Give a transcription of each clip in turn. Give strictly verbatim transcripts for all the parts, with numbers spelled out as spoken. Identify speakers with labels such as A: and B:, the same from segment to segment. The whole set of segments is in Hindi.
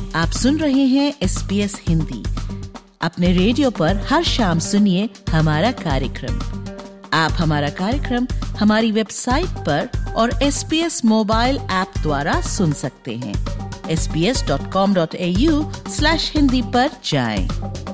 A: आप सुन रहे हैं एस बी एस हिंदी। अपने रेडियो पर हर शाम सुनिए हमारा कार्यक्रम। आप हमारा कार्यक्रम हमारी वेबसाइट पर और S B S mobile app द्वारा सुन सकते हैं। S B S dot com dot A U slash Hindi पर जाएं।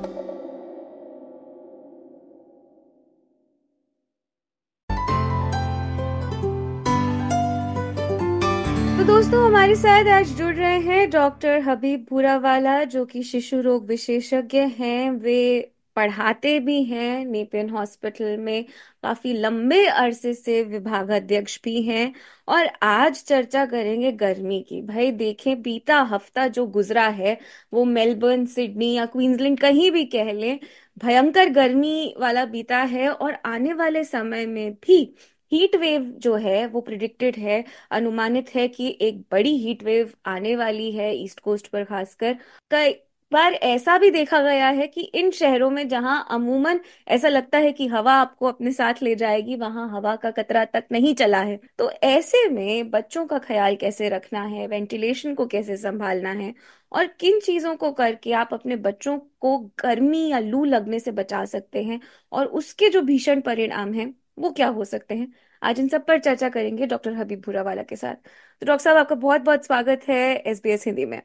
B: तो दोस्तों, हमारे साथ आज जुड़ रहे हैं डॉक्टर हबीब भूरावाला, जो कि शिशु रोग विशेषज्ञ हैं। वे पढ़ाते भी हैं नेपियन हॉस्पिटल में, काफी लंबे अरसे से विभागाध्यक्ष भी हैं। और आज चर्चा करेंगे गर्मी की। भाई देखें, बीता हफ्ता जो गुजरा है वो मेलबर्न, सिडनी या क्वींसलैंड कहीं भी कह लें, भयंकर गर्मी वाला बीता है। और आने वाले समय में भी हीट वेव जो है वो प्रिडिक्टेड है, अनुमानित है कि एक बड़ी हीट वेव आने वाली है ईस्ट कोस्ट पर खासकर। कई बार ऐसा भी देखा गया है कि इन शहरों में जहां अमूमन ऐसा लगता है कि हवा आपको अपने साथ ले जाएगी, वहां हवा का कतरा तक नहीं चला है। तो ऐसे में बच्चों का ख्याल कैसे रखना है, वेंटिलेशन को कैसे संभालना है, और किन चीजों को करके आप अपने बच्चों को गर्मी या लू लगने से बचा सकते हैं, और उसके जो भीषण परिणाम हैं वो क्या हो सकते हैं, आज इन सब पर चर्चा करेंगे डॉक्टर हबीब भूरावाला के साथ। तो डॉक्टर साहब, आपका बहुत बहुत स्वागत है एस बी एस हिंदी में।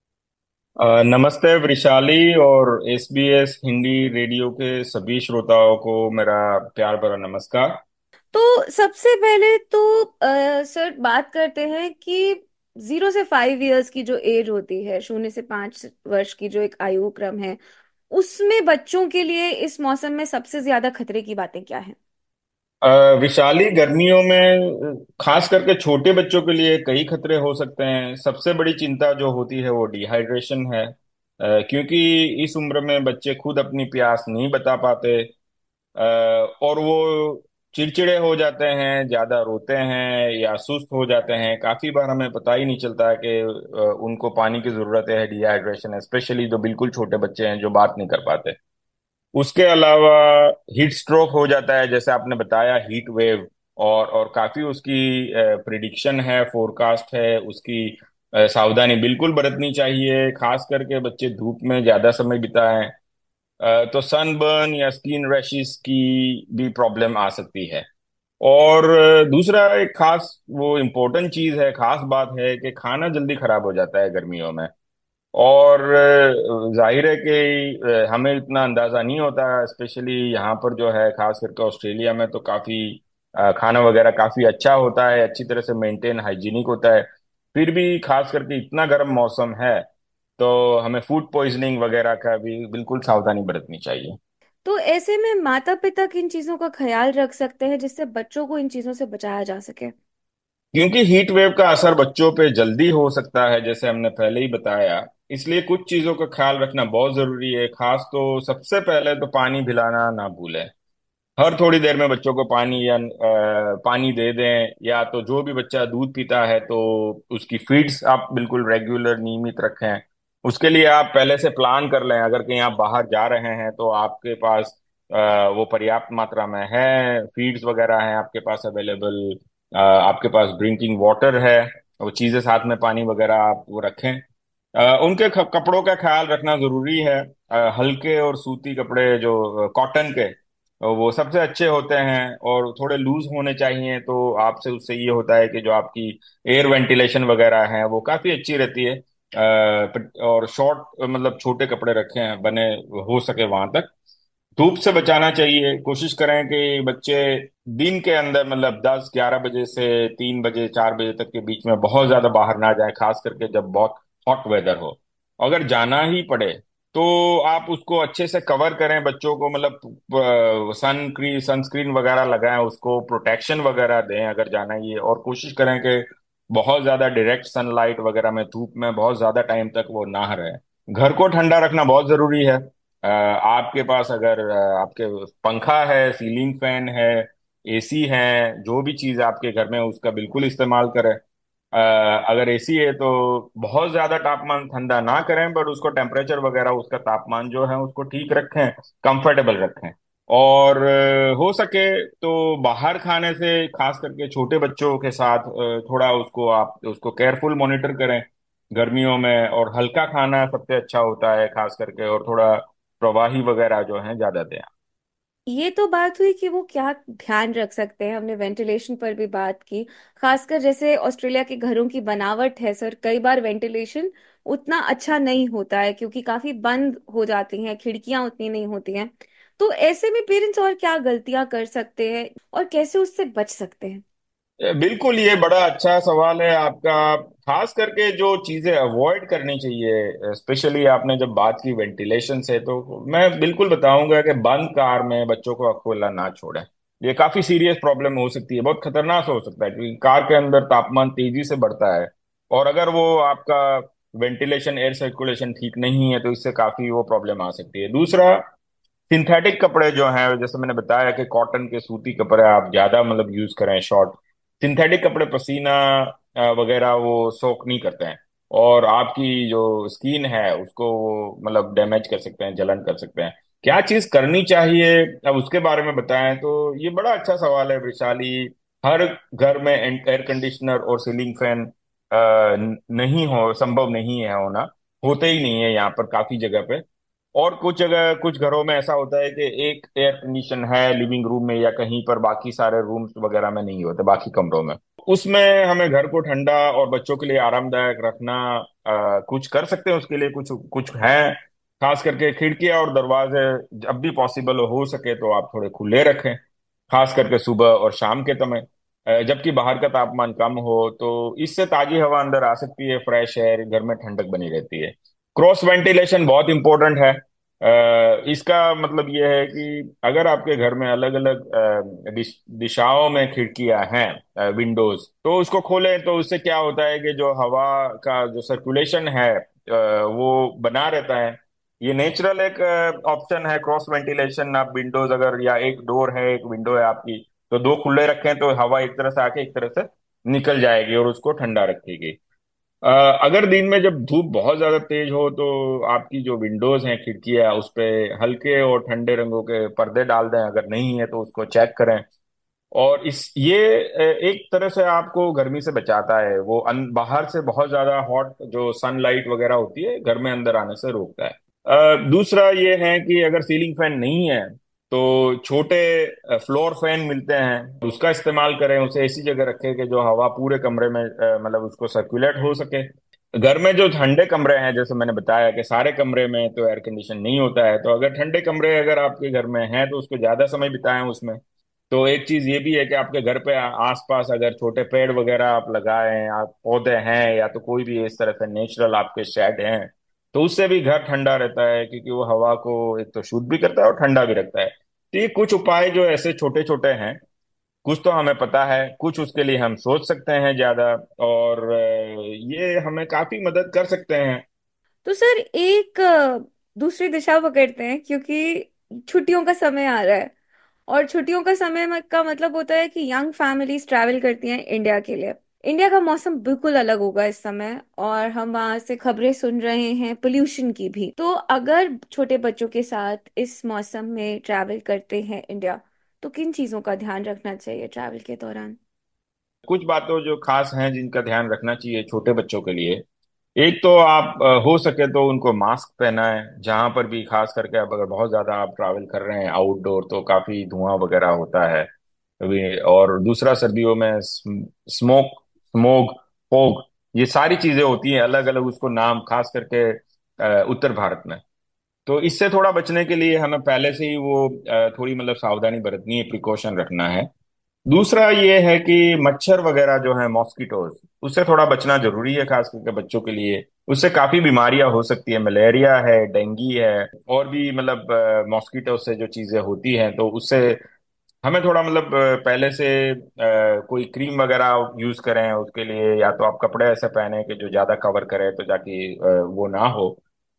C: अ, नमस्ते वैशाली, और S B S Hindi radio के सभी श्रोताओं को मेरा प्यार भरा नमस्कार।
B: तो सबसे पहले तो अ, सर बात करते हैं कि जीरो से फाइव इयर्स की जो एज होती है, शून्य से पांच वर्ष की जो एक आयु क्रम है, उसमें बच्चों के लिए इस मौसम में सबसे ज्यादा खतरे की बातें क्या हैं?
C: अ, वैशाली, गर्मियों में अ, खास करके छोटे बच्चों के लिए कई खतरे हो सकते हैं। सबसे बड़ी चिंता जो होती है वो डिहाइड्रेशन है, अ, क्योंकि इस उम्र में बच्चे खुद अपनी प्यास नहीं बता पाते, अ, और वो चिड़चिड़े हो जाते हैं, ज्यादा रोते हैं या सुस्त हो जाते हैं। काफी बार हमें पता ही नहीं चलता है कि अ, उनको पानी की जरूरत है। डिहाइड्रेशन, स्पेशली जो बिल्कुल छोटे बच्चे हैं जो बात नहीं कर पाते। उसके अलावा हीट स्ट्रोक हो जाता है, जैसे आपने बताया, हीट वेव। और और काफी उसकी प्रिडिक्शन है, फोरकास्ट है उसकी। अ, सावधानी बिल्कुल बरतनी चाहिए, खास करके बच्चे धूप में ज्यादा समय बिताएं। अ, तो सनबर्न या स्किन रैशेस की भी प्रॉब्लम आ सकती है। और अ, दूसरा एक खास वो इम्पोर्टेंट चीज है, खास बात है कि खाना जल्दी खराब हो जाता है गर्मियों में। और अ, जाहिर है कि अ, हमें इतना अंदाजा नहीं होता, स्पेशली यहाँ पर जो है, खास करके ऑस्ट्रेलिया में तो काफी अ, खाना वगैरह काफी अच्छा होता है, अच्छी तरह से मेंटेन, हाइजीनिक होता है। फिर भी खास करके इतना गर्म मौसम है तो हमें फूड पॉइजनिंग वगैरह का भी बिल्कुल सावधानी बरतनी चाहिए।
B: तो ऐसे में माता पिता किन चीजों का ख्याल रख सकते हैं जिससे बच्चों को इन चीजों से बचाया जा सके?
C: क्योंकि हीट वेव का असर बच्चों पे जल्दी हो सकता है, जैसे हमने पहले ही बताया, इसलिए कुछ चीजों का ख्याल रखना बहुत जरूरी है। खास तो सबसे पहले तो पानी पिलाना ना भूलें। हर थोड़ी देर में बच्चों को पानी या अ, पानी दे दें, या तो जो भी बच्चा दूध पीता है तो उसकी फीड्स आप बिल्कुल रेगुलर नियमित रखें। उसके लिए आप पहले से प्लान कर लें, अगर कहीं आप बाहर जा रहे हैं तो आपके पास अ, वो पर्याप्त मात्रा में है, फीड्स वगैरह हैं आपके पास अवेलेबल, आपके पास ड्रिंकिंग वाटर है, वो चीज़ें साथ में, पानी वगैरह आप वो रखें। अ, उनके ख- कपड़ों का ख्याल रखना जरूरी है। अ, हल्के और सूती कपड़े जो कॉटन के, वो सबसे अच्छे होते हैं, और थोड़े लूज होने चाहिए। तो आपसे उससे ये होता है कि जो आपकी एयर वेंटिलेशन वगैरह है वो काफी अच्छी रहती है। अ, पट- और शॉर्ट, मतलब छोटे कपड़े रखें बने हो सके वहां तक। धूप से बचाना चाहिए, कोशिश करें कि बच्चे दिन के अंदर, मतलब दस ग्यारह बजे से तीन बजे चार बजे तक के बीच में बहुत ज्यादा बाहर ना जाए, खास करके जब बहुत हॉट वेदर हो। अगर जाना ही पड़े तो आप उसको अच्छे से कवर करें बच्चों को, मतलब सन क्री सनस्क्रीन वगैरह लगाएं, उसको प्रोटेक्शन वगैरह दें अगर जाना ही है। और कोशिश करें कि बहुत ज्यादा डायरेक्ट सनलाइट वगैरह में, धूप में बहुत ज्यादा टाइम तक वो ना रहे। घर को ठंडा रखना बहुत जरूरी है। अ, आपके पास अगर अ, आपके पंखा है, सीलिंग फैन है, ए सी है, जो भी चीज़ आपके घर में है, उसका बिल्कुल इस्तेमाल करें। अ, अगर ए सी है तो बहुत ज्यादा तापमान ठंडा ना करें, बट उसको टेम्परेचर वगैरह, उसका तापमान जो है उसको ठीक रखें, कंफर्टेबल रखें। और अ, हो सके तो बाहर खाने से, खास करके छोटे बच्चों के साथ, अ, थोड़ा उसको आप उसको केयरफुल मॉनिटर करें। गर्मियों में। और हल्का खाना सबसे अच्छा होता है खास करके, और थोड़ा प्रवाही वगैरह जो है ज्यादा दें।
B: ये तो बात हुई कि वो क्या ध्यान रख सकते हैं, हमने वेंटिलेशन पर भी बात की। खासकर जैसे ऑस्ट्रेलिया के घरों की बनावट है सर, कई बार वेंटिलेशन उतना अच्छा नहीं होता है क्योंकि काफी बंद हो जाती हैं, खिड़कियां उतनी नहीं होती हैं। तो ऐसे में पेरेंट्स और क्या गलतियां कर सकते हैं और कैसे उससे बच सकते हैं?
C: ए, बिल्कुल, ये बड़ा अच्छा सवाल है आपका। खास करके जो चीजें अवॉइड करनी चाहिए, स्पेशली आपने जब बात की वेंटिलेशन से, तो मैं बिल्कुल बताऊंगा कि बंद कार में बच्चों को खुला ना छोड़ें। ये काफी सीरियस प्रॉब्लम हो सकती है, बहुत खतरनाक हो सकता है, क्योंकि कार के अंदर तापमान तेजी से बढ़ता है। और अगर वो आपका वेंटिलेशन, एयर सर्कुलेशन ठीक नहीं है, तो इससे काफी वो प्रॉब्लम आ सकती है। दूसरा, सिंथेटिक कपड़े जो हैं, जैसे मैंने बताया कि कॉटन के सूती कपड़े आप ज्यादा मतलब यूज करें, शॉर्ट। सिंथेटिक कपड़े पसीना अ, वगैरह वो सोक नहीं करते हैं, और आपकी जो स्किन है उसको वो मतलब डैमेज कर सकते हैं, जलन कर सकते हैं। क्या चीज करनी चाहिए, अब उसके बारे में बताएं तो ये बड़ा अच्छा सवाल है वैशाली। हर घर में एयर कंडीशनर और सीलिंग फैन नहीं हो, संभव नहीं है होना, होते ही नहीं है यहाँ पर काफी जगह पे। और कुछ जगह, कुछ घरों में ऐसा होता है कि एक एयर कंडीशन है लिविंग रूम में या कहीं पर, बाकी सारे रूम्स वगैरह में नहीं होते, बाकी कमरों में। उसमें हमें घर को ठंडा और बच्चों के लिए आरामदायक रखना, अ, कुछ कर सकते हैं उसके लिए, कुछ कुछ है। खास करके खिड़कियां और दरवाजे जब भी पॉसिबल हो सके तो आप थोड़े खुले रखें, खास करके सुबह और शाम के समय, अ, जबकि बाहर का तापमान कम हो, तो इससे ताजी हवा अंदर आ सकती है, फ्रेश एयर, घर में ठंडक बनी रहती है। क्रॉस वेंटिलेशन बहुत इंपॉर्टेंट है। अ, इसका मतलब यह है कि अगर आपके घर में अलग अलग दिशाओं में खिड़कियां हैं, विंडोज, तो उसको खोलें, तो उससे क्या होता है कि जो हवा का जो सर्कुलेशन है अ, वो बना रहता है। ये नेचुरल एक ऑप्शन है क्रॉस वेंटिलेशन। आप विंडोज अगर, या एक डोर है, एक विंडो है आपकी, तो दो खुले रखें तो हवा एक तरह से आके एक तरह से निकल जाएगी और उसको ठंडा रखेगी। अ, अगर दिन में जब धूप बहुत ज्यादा तेज हो, तो आपकी जो विंडोज हैं, खिड़कियां, उस पे हल्के और ठंडे रंगों के पर्दे डाल दें। अगर नहीं है तो उसको चेक करें। और इस ये अ, एक तरह से आपको गर्मी से बचाता है, वो अन, बाहर से बहुत ज्यादा हॉट जो सनलाइट वगैरह होती है घर में अंदर आने से रोकता है। अ, दूसरा ये है कि अगर सीलिंग फैन नहीं है तो छोटे फ्लोर फैन मिलते हैं, उसका इस्तेमाल करें। उसे ऐसी जगह रखें कि जो हवा पूरे कमरे में अ, मतलब उसको सर्कुलेट हो सके। घर में जो ठंडे कमरे हैं, जैसे मैंने बताया कि सारे कमरे में तो एयर कंडीशन नहीं होता है, तो अगर ठंडे कमरे अगर आपके घर में हैं तो उसको ज्यादा समय बिताएं उसमें। तो एक चीज ये भी है कि आपके घर पे आ- आसपास अगर छोटे पेड़ वगैरह आप लगाएं, आप पौधे हैं, या तो कोई भी इस तरह से नेचुरल आपके शेड हैं, तो उससे भी घर ठंडा रहता है, क्योंकि वो हवा को एक तो शुद्ध भी करता है और ठंडा भी रखता है। तो ये कुछ उपाय जो ऐसे छोटे छोटे हैं, कुछ तो हमें पता है, कुछ उसके लिए हम सोच सकते हैं ज्यादा, और अ, ये हमें काफी मदद कर सकते हैं।
B: तो सर एक अ, दूसरी दिशा पकड़ते हैं क्योंकि छुट्टियों का समय आ रहा है। और छुट्टियों का समय म- का मतलब होता है कि यंग फैमिलीज ट्रैवल करती हैं इंडिया के लिए। इंडिया का मौसम बिल्कुल अलग होगा इस समय, और हम वहां से खबरें सुन रहे हैं पोल्यूशन की भी। तो अगर छोटे बच्चों के साथ इस मौसम में ट्रैवल करते हैं इंडिया, तो किन चीजों का ध्यान रखना चाहिए ट्रैवल के दौरान?
C: कुछ बातों जो खास हैं जिनका ध्यान रखना चाहिए छोटे बच्चों के लिए। एक तो आप अ, हो सके तो उनको मास्क पहनाएं जहां पर भी, खास करके अब अगर बहुत ज्यादा आप ट्रैवल कर रहे हैं आउटडोर, तो काफी धुआं वगैरह होता है अभी। और दूसरा, सर्दियों में स्मोक स्मोक फोग, ये सारी चीजें होती हैं अलग अलग उसको नाम, खास करके अ, उत्तर भारत में। तो इससे थोड़ा बचने के लिए हमें पहले से ही वो अ, थोड़ी मतलब सावधानी बरतनी है, प्रिकॉशन रखना है। दूसरा ये है कि मच्छर वगैरह जो है, मॉस्किटोज, उससे थोड़ा बचना जरूरी है, खास करके बच्चों के लिए। उससे काफी बीमारियां हो सकती है, मलेरिया है, डेंगू है, और भी मतलब मॉस्किटो से जो चीजें होती हैं, तो उससे हमें थोड़ा मतलब अ, पहले से अ, कोई क्रीम वगैरह यूज करें उसके लिए, या तो आप कपड़े ऐसे पहने कि जो ज्यादा कवर करे, तो जाके अ, वो ना हो।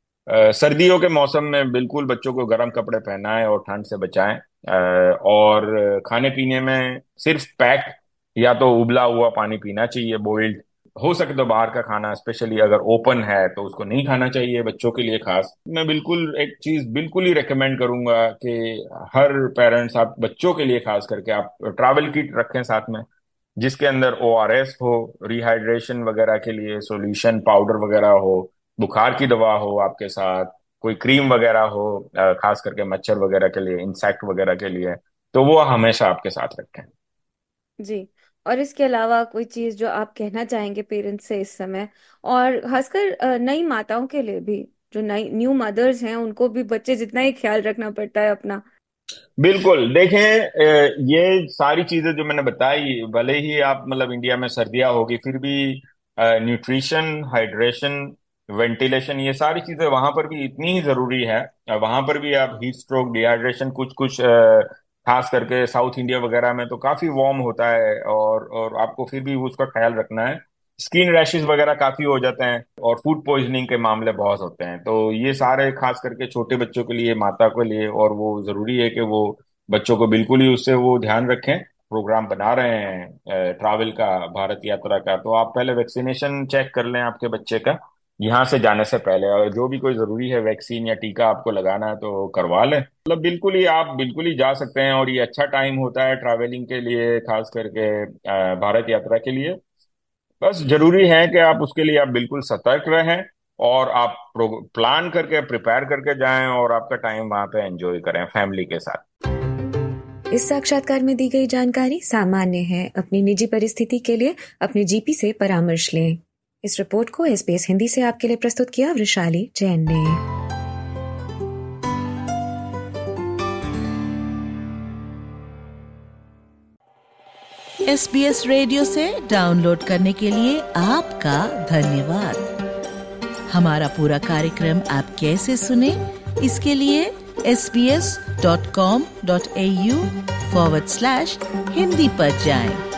C: अ, सर्दियों के मौसम में बिल्कुल बच्चों को गर्म कपड़े पहनाएं और ठंड से बचाएं। अ, और खाने पीने में सिर्फ पैक या तो उबला हुआ पानी पीना चाहिए, बॉइल्ड। हो सके तो बाहर का खाना, स्पेशली अगर ओपन है, तो उसको नहीं खाना चाहिए बच्चों के लिए। खास मैं बिल्कुल एक चीज बिल्कुल ही रेकमेंड करूंगा कि हर पेरेंट्स, आप बच्चों के लिए खास करके आप ट्रैवल किट रखें साथ में, जिसके अंदर ओ आर एस हो, रिहाइड्रेशन वगैरह के लिए सॉल्यूशन पाउडर वगैरह हो, बुखार की दवा हो आपके साथ, कोई क्रीम वगैरह हो, अ, खास करके मच्छर वगैरह के लिए, इंसेक्ट वगैरह के लिए, तो वो हमेशा आपके साथ रखें।
B: जी। और इसके अलावा कोई चीज जो आप कहना चाहेंगे पेरेंट्स से इस समय, और खासकर अ, नई माताओं के लिए भी, जो नई न्यू मदर्स हैं, उनको भी बच्चे जितना ही ख्याल रखना पड़ता है अपना।
C: बिल्कुल देखें, अ, ये सारी चीजें जो मैंने बताई, भले ही आप मतलब इंडिया में सर्दियां होगी फिर भी न्यूट्रिशन, हाइड्रेशन, वेंटिलेशन, ये सारी चीजें वहां पर भी इतनी ही जरूरी है। अ, वहां पर भी आप हीट स्ट्रोक, डिहाइड्रेशन, कुछ कुछ अ, खास करके साउथ इंडिया वगैरह में तो काफी वार्म होता है, और और आपको फिर भी उसका ख्याल रखना है। स्किन रैशेस वगैरह काफी हो जाते हैं, और फूड पॉइजनिंग के मामले बहुत होते हैं। तो ये सारे खास करके छोटे बच्चों के लिए, माता के लिए, और वो जरूरी है कि वो बच्चों को बिल्कुल ही उससे वो ध्यान रखें। प्रोग्राम बना रहे हैं ट्रैवल का, भारत यात्रा का, तो आप पहले वैक्सीनेशन चेक कर लें आपके बच्चे का यहाँ से जाने से पहले, और जो भी कोई जरूरी है वैक्सीन या टीका आपको लगाना है तो करवा लें। मतलब बिल्कुल ही आप बिल्कुल ही जा सकते हैं, और ये अच्छा टाइम होता है ट्रैवलिंग के लिए, खास करके अ, भारत यात्रा के लिए। बस जरूरी है कि आप उसके लिए आप बिल्कुल सतर्क रहें, और आप प्लान करके, प्रिपेयर करके जाएं, और आपका टाइम वहां पे एंजॉय करें फैमिली के साथ।
B: इस साक्षात्कार में दी गई जानकारी सामान्य है। अपनी निजी परिस्थिति के लिए अपने जीपी से परामर्श लें। इस रिपोर्ट को एसबीएस हिंदी से आपके लिए प्रस्तुत किया वृषाली जैन ने।
A: एसबीएस रेडियो से डाउनलोड करने के लिए आपका धन्यवाद। हमारा पूरा कार्यक्रम आप कैसे सुने, इसके लिए S B S dot com dot A U forward slash Hindi पर जाएं।